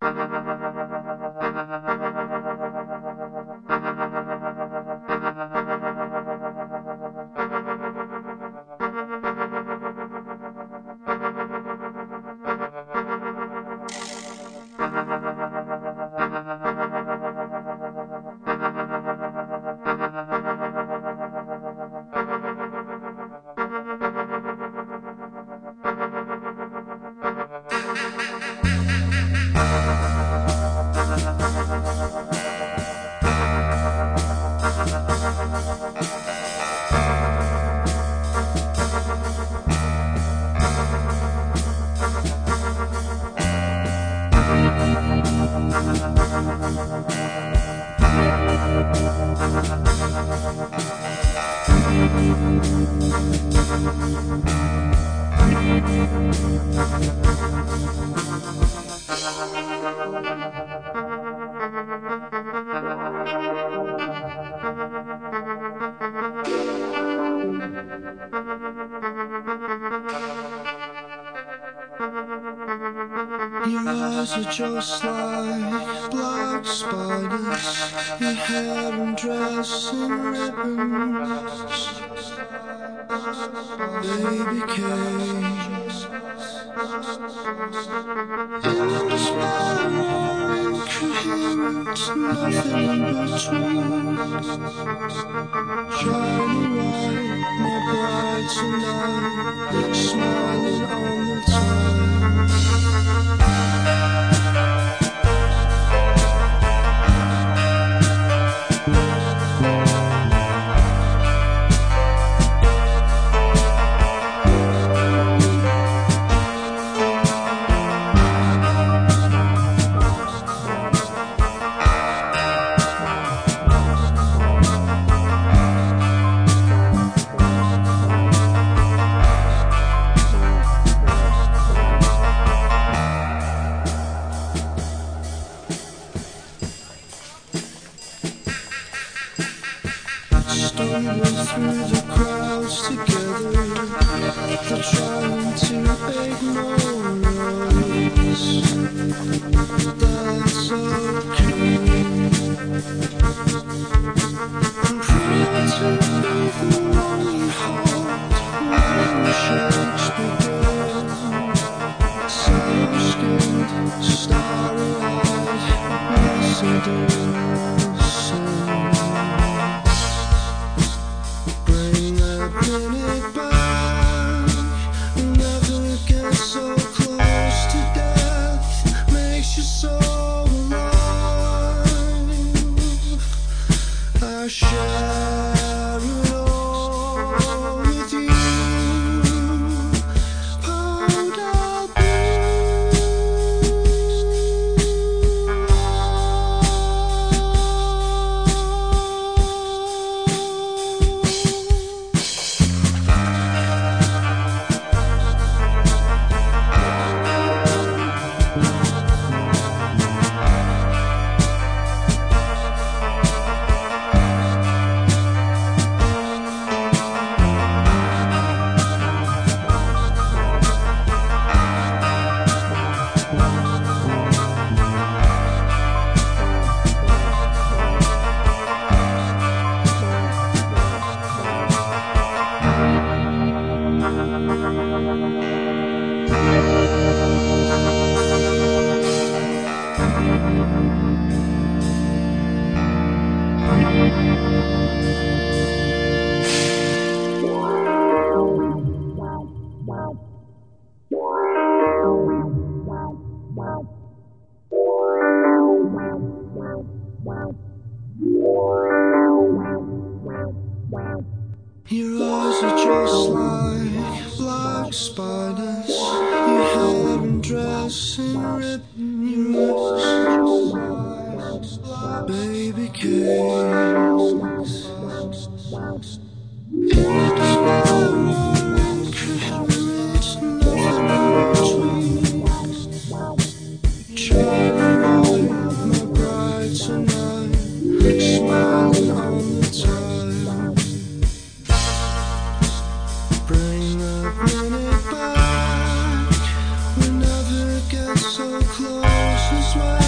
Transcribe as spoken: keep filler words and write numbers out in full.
Your eyes are just like black spiders, your hair and dress in ribbons, baby cage. Inspiring, incoherent, nothing in between. Shining white, my bride tonight, smiling all the time. Stumbling through the crowds together, they're trying to ignore us. That's okay. I'm proud to be the one you hold when shakes begin. Sour-skinned, starry-eyed, yesterday. Bring it back, we'll never get so close to death, makes you so alive. I share it all with you, powder blue. Your eyes are just like black spiders, your hair and dress in ribbon. Your eyes are just like baby cakes. Inspiring, incoherent, nothing in between. Shining white, my bride tonight, smiling all the time. Bring the minute back, we never get so close as well.